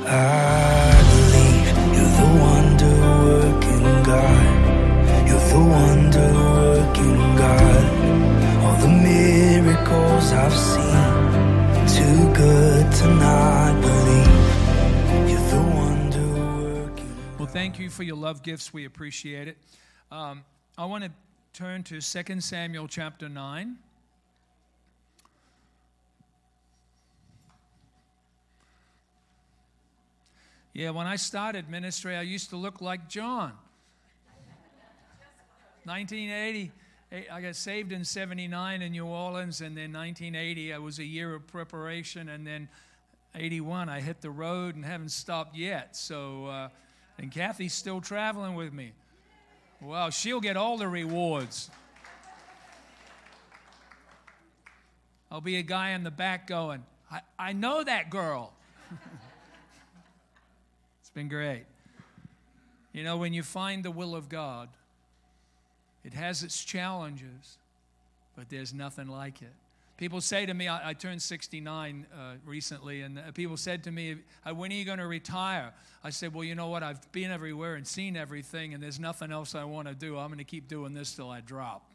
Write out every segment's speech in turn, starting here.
I believe you're the wonder-working God. You're the wonder-working God. All the miracles I've seen, too good to not believe. You're the wonder-working. Well, thank you for your love gifts. We appreciate it. I want to turn to 2 Samuel chapter 9. Yeah, when I started ministry, I used to look like John. 1980, I got saved in 79 in New Orleans, and then 1980, I was a year of preparation, and then 81, I hit the road and haven't stopped yet. So, and Kathy's still traveling with me. Well, she'll get all the rewards. I'll be a guy in the back going, I know that girl. It's been great. You know, when you find the will of God, it has its challenges, but there's nothing like it. People say to me, I turned 69 recently, and people said to me, when are you going to retire? I said, well, you know what? I've been everywhere and seen everything, and there's nothing else I want to do. I'm going to keep doing this till I drop.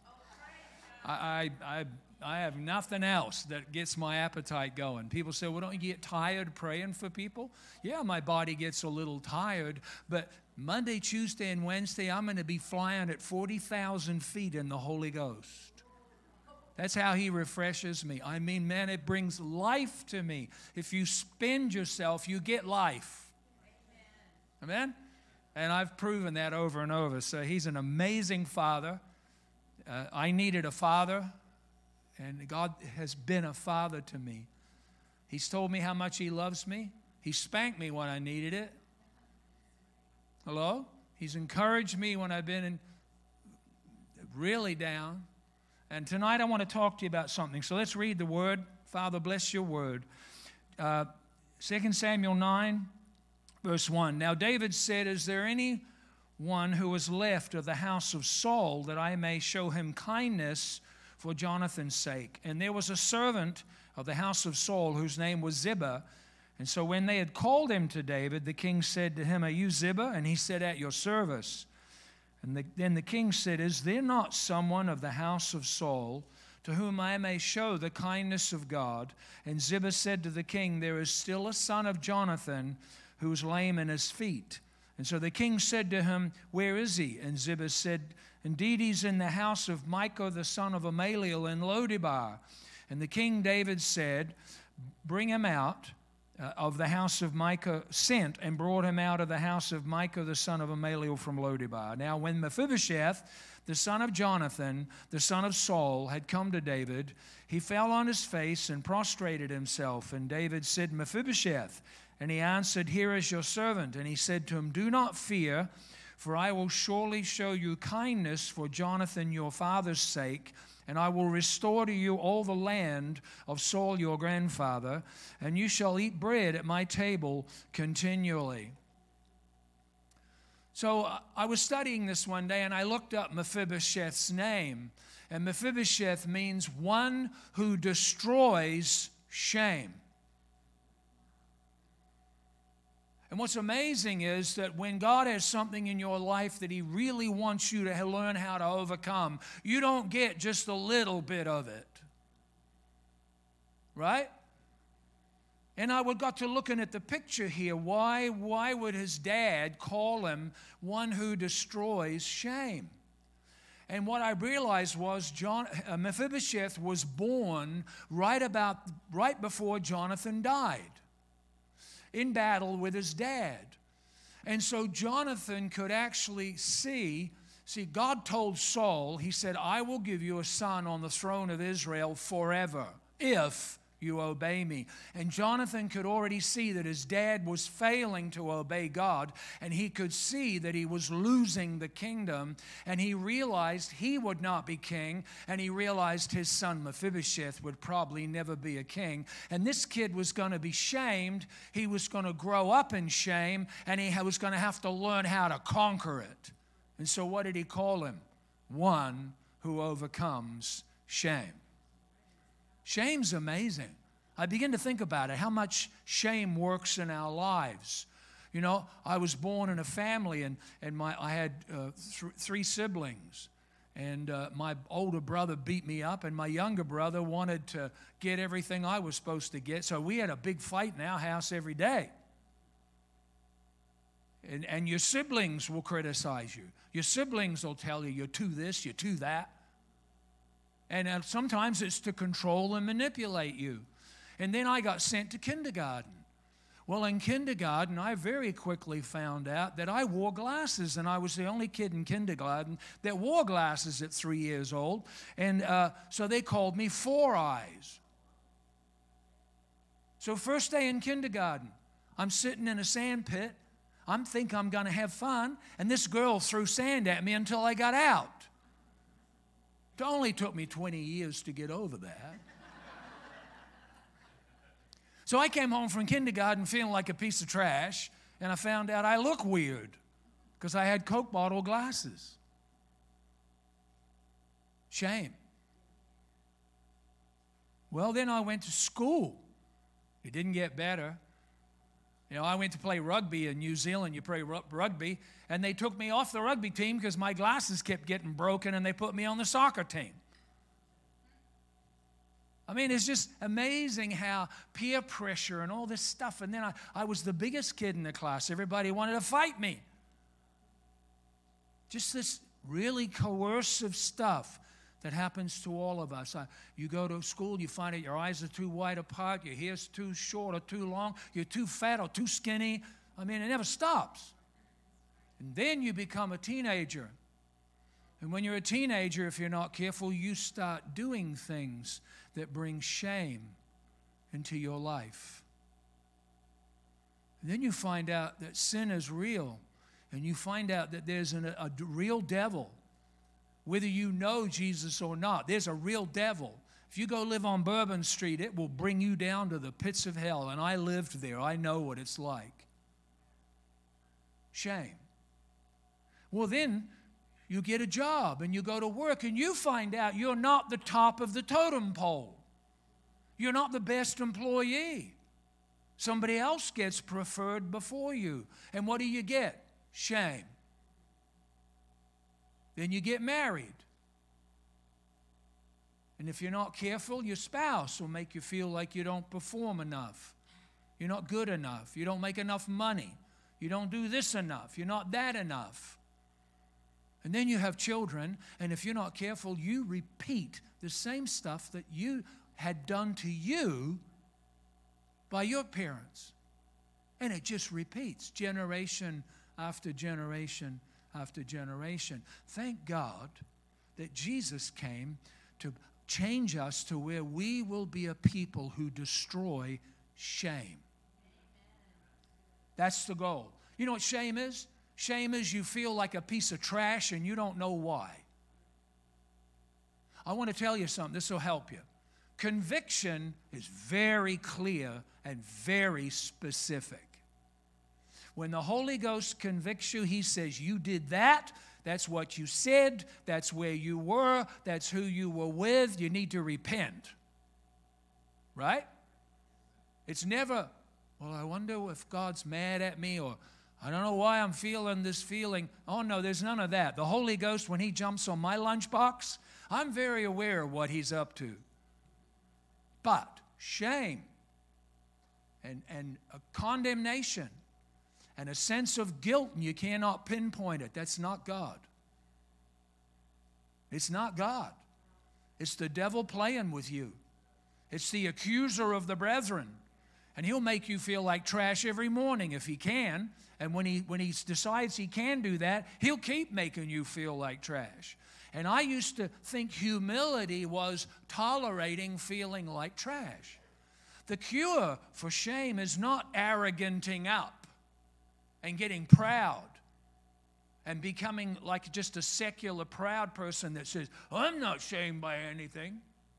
I have nothing else that gets my appetite going. People say, well, don't you get tired praying for people? Yeah, my body gets a little tired, but Monday, Tuesday, and Wednesday, I'm going to be flying at 40,000 feet in the Holy Ghost. That's how he refreshes me. I mean, man, it brings life to me. If you spend yourself, you get life. Amen? And I've proven that over and over. So he's an amazing father. I needed a father, and God has been a father to me. He's told me how much he loves me. He spanked me when I needed it. Hello? He's encouraged me when I've been really down. And tonight I want to talk to you about something. So let's read the word. Father, bless your word. 2 Samuel 9, verse 1. Now David said, is there any one who is left of the house of Saul that I may show him kindness for Jonathan's sake? And there was a servant of the house of Saul whose name was Ziba. And so when they had called him to David, the king said to him, are you Ziba? And he said, at your service. And then the king said, is there not someone of the house of Saul to whom I may show the kindness of God? And Ziba said to the king, there is still a son of Jonathan who is lame in his feet. And so the king said to him, where is he? And Ziba said, indeed, he's in the house of Micah, the son of Amaliel in Lodebar. And the king David said, bring him out of the house of Micah, sent and brought him out of the house of Micah, the son of Amaliel from Lodebar. Now when Mephibosheth, the son of Jonathan, the son of Saul, had come to David, he fell on his face and prostrated himself. And David said, Mephibosheth. And he answered, here is your servant. And he said to him, do not fear, for I will surely show you kindness for Jonathan your father's sake, and I will restore to you all the land of Saul your grandfather, and you shall eat bread at my table continually. So I was studying this one day, and I looked up Mephibosheth's name. And Mephibosheth means one who destroys shame. And what's amazing is that when God has something in your life that he really wants you to learn how to overcome, you don't get just a little bit of it. Right? And I got to looking at the picture here. Why would his dad call him one who destroys shame? And what I realized was Mephibosheth was born right before Jonathan died, in battle with his dad. And so Jonathan could actually see, God told Saul, he said, I will give you a son on the throne of Israel forever, if you obey me. And Jonathan could already see that his dad was failing to obey God, and he could see that he was losing the kingdom, and he realized he would not be king, and he realized his son Mephibosheth would probably never be a king, and this kid was going to be shamed. He was going to grow up in shame, and he was going to have to learn how to conquer it. And so what did he call him? One who overcomes shame. Shame's amazing. I begin to think about it, how much shame works in our lives. You know, I was born in a family, and I had three siblings. And my older brother beat me up, and my younger brother wanted to get everything I was supposed to get. So we had a big fight in our house every day. And your siblings will criticize you. Your siblings will tell you, you're too this, you're too that. And sometimes it's to control and manipulate you. And then I got sent to kindergarten. Well, in kindergarten, I very quickly found out that I wore glasses, and I was the only kid in kindergarten that wore glasses at 3 years old. And so they called me Four Eyes. So first day in kindergarten, I'm sitting in a sand pit. I think I'm going to have fun, and this girl threw sand at me until I got out. It only took me 20 years to get over that. So I came home from kindergarten feeling like a piece of trash, and I found out I look weird because I had Coke bottle glasses. Shame. Well, then I went to school. It didn't get better. You know, I went to play rugby in New Zealand. You play rugby, and they took me off the rugby team because my glasses kept getting broken, and they put me on the soccer team. I mean, it's just amazing how peer pressure and all this stuff. And then I was the biggest kid in the class. Everybody wanted to fight me. Just this really coercive stuff that happens to all of us. You go to school, you find out your eyes are too wide apart, your hair's too short or too long, you're too fat or too skinny. I mean, it never stops. And then you become a teenager. And when you're a teenager, if you're not careful, you start doing things that bring shame into your life. And then you find out that sin is real, and you find out that there's a real devil. Whether you know Jesus or not, there's a real devil. If you go live on Bourbon Street, it will bring you down to the pits of hell, and I lived there. I know what it's like. Shame. Well, then you get a job and you go to work and you find out you're not the top of the totem pole. You're not the best employee. Somebody else gets preferred before you. And what do you get? Shame. Then you get married. And if you're not careful, your spouse will make you feel like you don't perform enough. You're not good enough. You don't make enough money. You don't do this enough. You're not that enough. And then you have children, and if you're not careful, you repeat the same stuff that you had done to you by your parents. And it just repeats generation after generation after generation. Thank God that Jesus came to change us to where we will be a people who destroy shame. That's the goal. You know what shame is? Shame is you feel like a piece of trash and you don't know why. I want to tell you something. This will help you. Conviction is very clear and very specific. When the Holy Ghost convicts you, He says, you did that. That's what you said. That's where you were. That's who you were with. You need to repent. Right? It's never, well, I wonder if God's mad at me, or I don't know why I'm feeling this feeling. Oh, no, there's none of that. The Holy Ghost, when He jumps on my lunchbox, I'm very aware of what He's up to. But shame and a condemnation and a sense of guilt, and you cannot pinpoint it. That's not God. It's not God. It's the devil playing with you. It's the accuser of the brethren. And he'll make you feel like trash every morning if he can. And when he decides he can do that, he'll keep making you feel like trash. And I used to think humility was tolerating feeling like trash. The cure for shame is not arroganting up and getting proud and becoming like just a secular proud person that says, I'm not shamed by anything.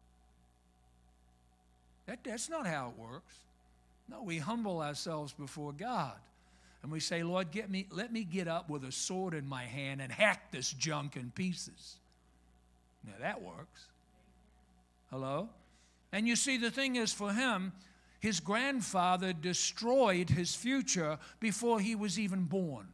That's not how it works. No, we humble ourselves before God. And we say, Lord, let me get up with a sword in my hand and hack this junk in pieces. Now that works. Hello? And you see, the thing is, for him, his grandfather destroyed his future before he was even born.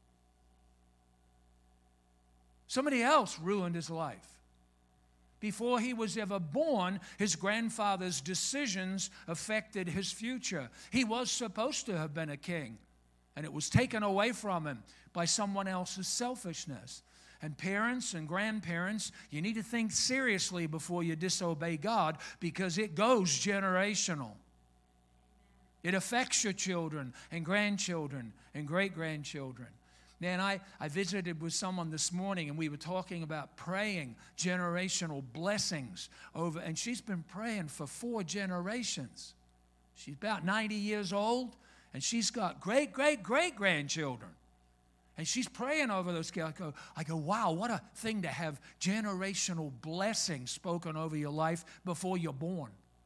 Somebody else ruined his life. Before he was ever born, his grandfather's decisions affected his future. He was supposed to have been a king, and it was taken away from him by someone else's selfishness. And parents and grandparents, you need to think seriously before you disobey God, because it goes generational. It affects your children and grandchildren and great-grandchildren. Man, I visited with someone this morning, and we were talking about praying generational blessings over, and she's been praying for 4 generations. She's about 90 years old, and she's got great-great-great-grandchildren. And she's praying over those kids. I go, wow, what a thing to have generational blessings spoken over your life before you're born.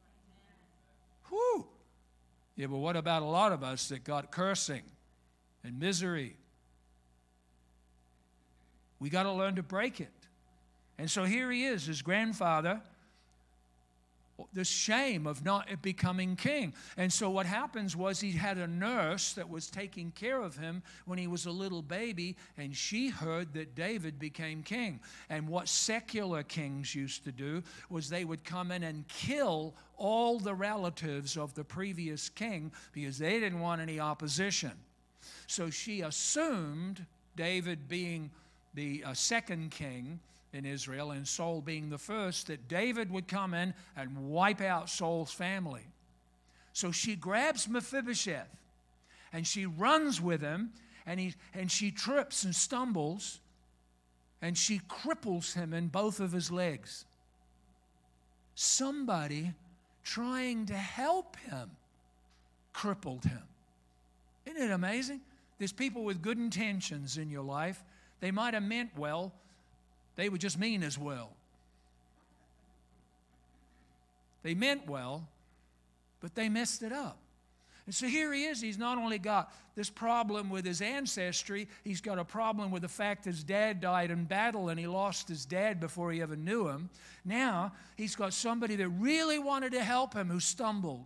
Whew. Yeah, but what about a lot of us that got cursing and misery? We got to learn to break it. And so here he is, his grandfather, the shame of not becoming king. And so what happens was he had a nurse that was taking care of him when he was a little baby, and she heard that David became king. And what secular kings used to do was they would come in and kill all the relatives of the previous king because they didn't want any opposition. So she assumed, David being the second king in Israel and Saul being the first, that David would come in and wipe out Saul's family. So she grabs Mephibosheth and she runs with him, and she trips and stumbles, and she cripples him in both of his legs. Somebody trying to help him crippled him. Isn't it amazing? There's people with good intentions in your life. They might have meant well. They were just mean as well. They meant well, but they messed it up. And so here he is. He's not only got this problem with his ancestry, he's got a problem with the fact his dad died in battle and he lost his dad before he ever knew him. Now he's got somebody that really wanted to help him who stumbled.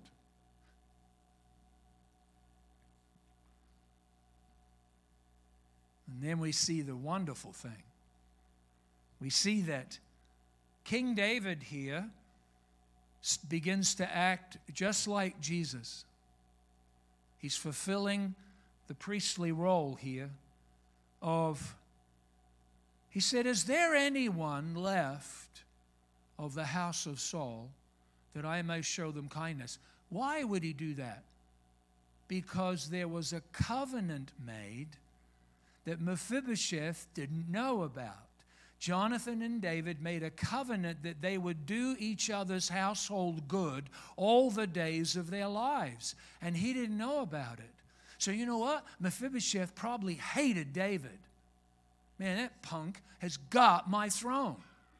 And then we see the wonderful thing. We see that King David here begins to act just like Jesus. He's fulfilling the priestly role here of, he said, is there anyone left of the house of Saul that I may show them kindness? Why would he do that? Because there was a covenant made that Mephibosheth didn't know about. Jonathan and David made a covenant that they would do each other's household good all the days of their lives. And he didn't know about it. So you know what? Mephibosheth probably hated David. Man, that punk has got my throne.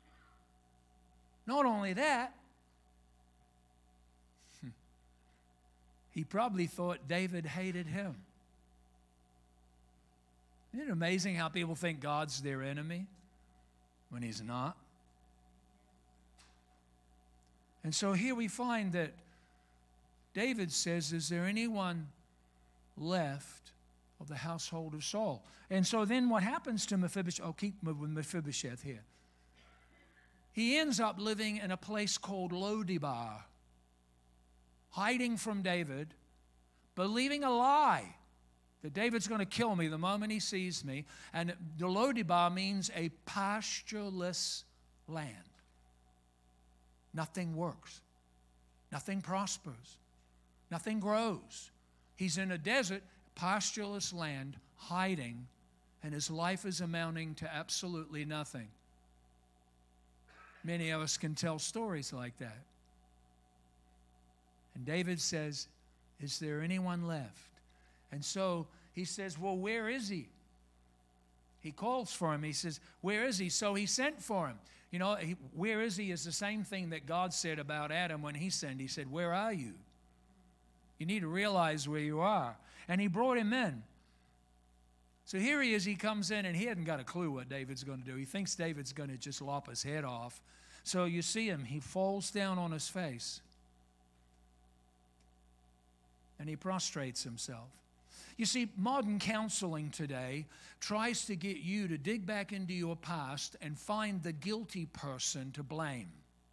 Not only that, he probably thought David hated him. Isn't it amazing how people think God's their enemy when he's not? And so here we find that David says, is there anyone left of the household of Saul? And so then what happens to Mephibosheth? I'll keep with Mephibosheth here. He ends up living in a place called Lo-debar, hiding from David, believing a lie that David's going to kill me the moment he sees me. And the Lo-debar means a pastureless land. Nothing works. Nothing prospers. Nothing grows. He's in a desert, pastureless land, hiding, and his life is amounting to absolutely nothing. Many of us can tell stories like that. And David says, is there anyone left? And so he says, well, where is he? He calls for him. He says, where is he? So he sent for him. You know, where is he is the same thing that God said about Adam when he sinned. He said, where are you? You need to realize where you are. And he brought him in. So here he is. He comes in, and he hadn't got a clue what David's going to do. He thinks David's going to just lop his head off. So you see him. He falls down on his face. and he prostrates himself. You see, modern counseling today tries to get you to dig back into your past and find the guilty person to blame.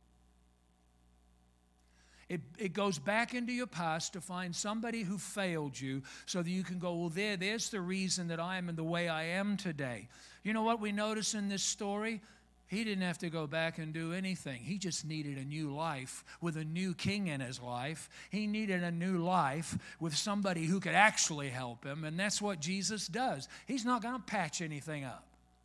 It goes back into your past to find somebody who failed you so that you can go, well, there's the reason that I am in the way I am today. You know what we notice in this story? He didn't have to go back and do anything. He just needed a new life with a new king in his life. He needed a new life with somebody who could actually help him, and that's what Jesus does. He's not going to patch anything up.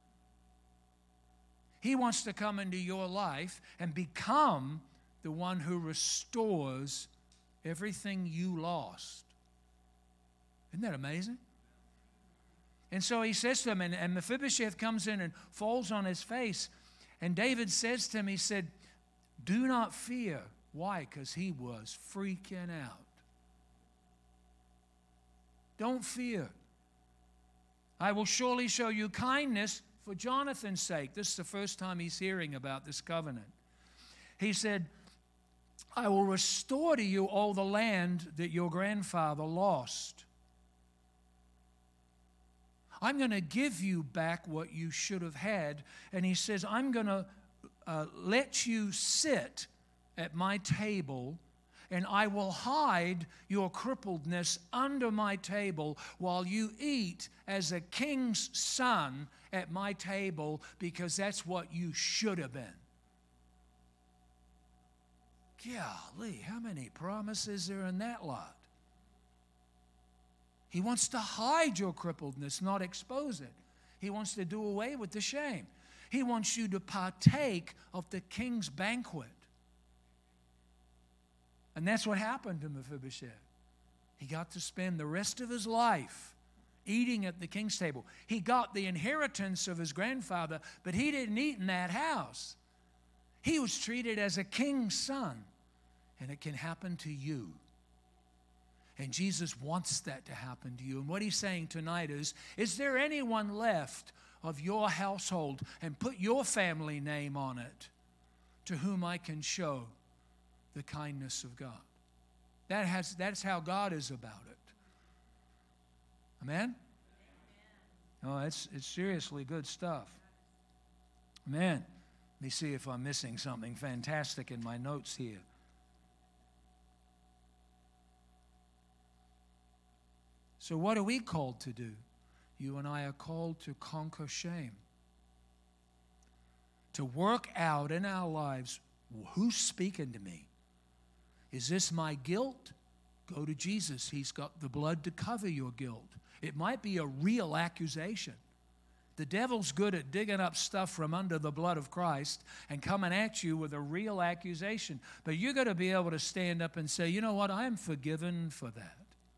He wants to come into your life and become the one who restores everything you lost. Isn't that amazing? And so he says to him, and Mephibosheth comes in and falls on his face. And David says to him, he said, do not fear. Why? Because he was freaking out. Don't fear. I will surely show you kindness for Jonathan's sake. This is the first time he's hearing about this covenant. He said, I will restore to you all the land that your grandfather lost. I'm going to give you back what you should have had. And he says, I'm going to let you sit at my table, and I will hide your crippledness under my table while you eat as a king's son at my table, because that's what you should have been. Golly, how many promises are in that lot? He wants to hide your crippledness, not expose it. He wants to do away with the shame. He wants you to partake of the king's banquet. And that's what happened to Mephibosheth. He got to spend the rest of his life eating at the king's table. He got the inheritance of his grandfather, but he didn't eat in that house. He was treated as a king's son. And it can happen to you. And Jesus wants that to happen to you. And what he's saying tonight is there anyone left of your household, and put your family name on it, to whom I can show the kindness of God? That's how God is about it. Amen? Oh, it's seriously good stuff. Amen. Let me see if I'm missing something fantastic in my notes here. So what are we called to do? You and I are called to conquer shame. To work out in our lives, who's speaking to me? Is this my guilt? Go to Jesus. He's got the blood to cover your guilt. It might be a real accusation. The devil's good at digging up stuff from under the blood of Christ and coming at you with a real accusation. But you've got to be able to stand up and say, you know what, I am forgiven for that.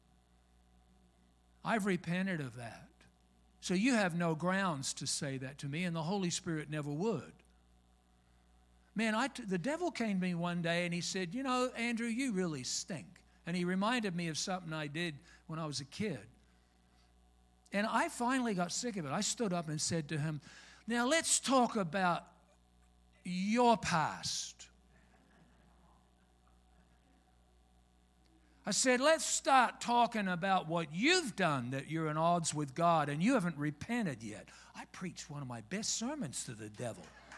I've repented of that. So you have no grounds to say that to me, and the Holy Spirit never would. Man, the devil came to me one day and he said, you know, Andrew, you really stink. And he reminded me of something I did when I was a kid. And I finally got sick of it. I stood up and said to him, now let's talk about your past. I said, let's start talking about what you've done that you're in odds with God and you haven't repented yet. I preached one of my best sermons to the devil.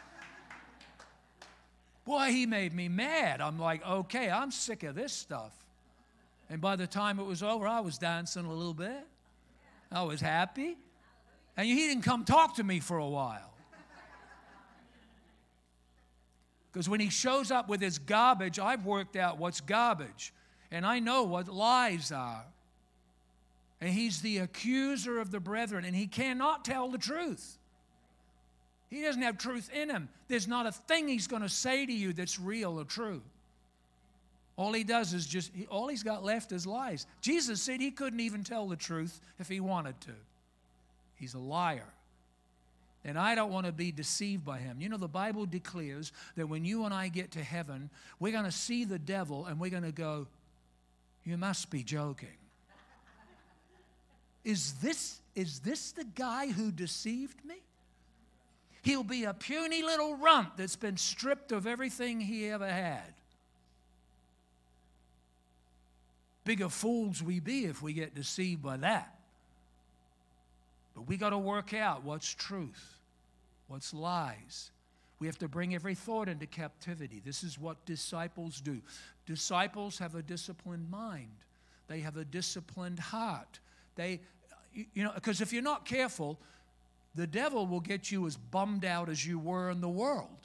Boy, he made me mad. I'm like, okay, I'm sick of this stuff. And by the time it was over, I was dancing a little bit. I was happy. And he didn't come talk to me for a while. Because when he shows up with his garbage, I've worked out what's garbage. And I know what lies are. And he's the accuser of the brethren, and he cannot tell the truth. He doesn't have truth in him. There's not a thing he's going to say to you that's real or true. All he does is all he's got left is lies. Jesus said he couldn't even tell the truth if he wanted to. He's a liar. And I don't want to be deceived by him. You know, the Bible declares that when you and I get to heaven, we're going to see the devil and we're going to go, you must be joking. Is this the guy who deceived me? He'll be a puny little runt that's been stripped of everything he ever had. bigger fools we be if we get deceived by that. But we got to work out what's truth, what's lies. We have to bring every thought into captivity. This is what disciples do. Disciples have a disciplined mind. They have a disciplined heart. Because if you're not careful, the devil will get you as bummed out as you were in the world.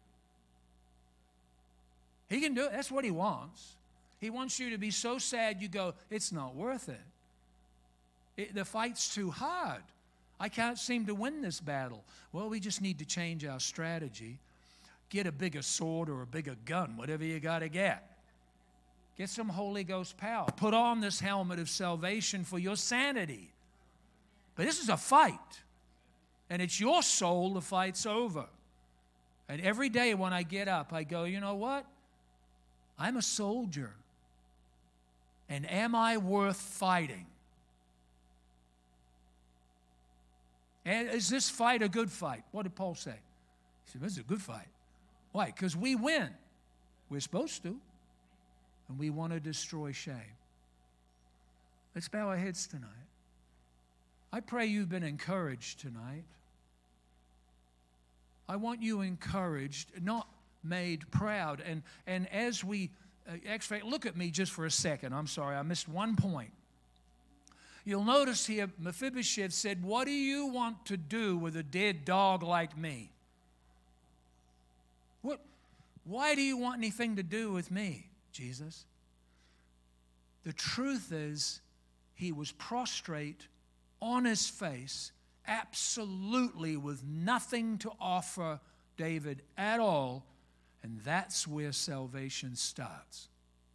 He can do it. That's what he wants. He wants you to be so sad you go, it's not worth it. The fight's too hard. I can't seem to win this battle. Well, we just need to change our strategy. Get a bigger sword or a bigger gun, whatever you got to get. Get some Holy Ghost power. Put on this helmet of salvation for your sanity. But this is a fight. And it's your soul the fight's over. And every day when I get up, I go, you know what? I'm a soldier. And am I worth fighting? And is this fight a good fight? What did Paul say? He said, this is a good fight. Why? Because we win. We're supposed to. And we want to destroy shame. Let's bow our heads tonight. I pray you've been encouraged tonight. I want you encouraged, not made proud. And as we, look at me just for a second. I'm sorry, I missed one point. You'll notice here, Mephibosheth said, what do you want to do with a dead dog like me? Why do you want anything to do with me, Jesus? The truth is, he was prostrate on his face, absolutely with nothing to offer David at all, and that's where salvation starts.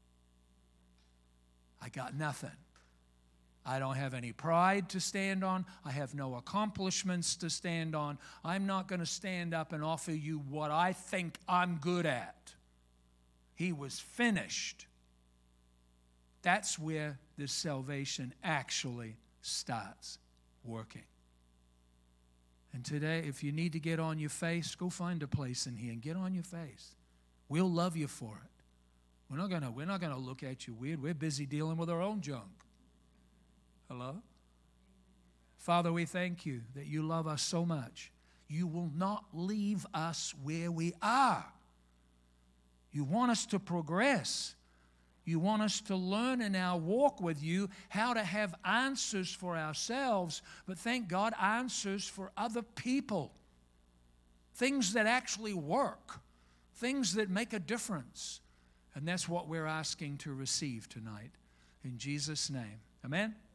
I got nothing. I don't have any pride to stand on. I have no accomplishments to stand on. I'm not going to stand up and offer you what I think I'm good at. He was finished. That's where this salvation actually starts working. And today, if you need to get on your face, go find a place in here and get on your face. We'll love you for it. We're not going to look at you weird. We're busy dealing with our own junk. Hello? Father, we thank you that you love us so much. You will not leave us where we are. You want us to progress. You want us to learn in our walk with you how to have answers for ourselves, but thank God, answers for other people. Things that actually work. Things that make a difference. And that's what we're asking to receive tonight. In Jesus' name. Amen?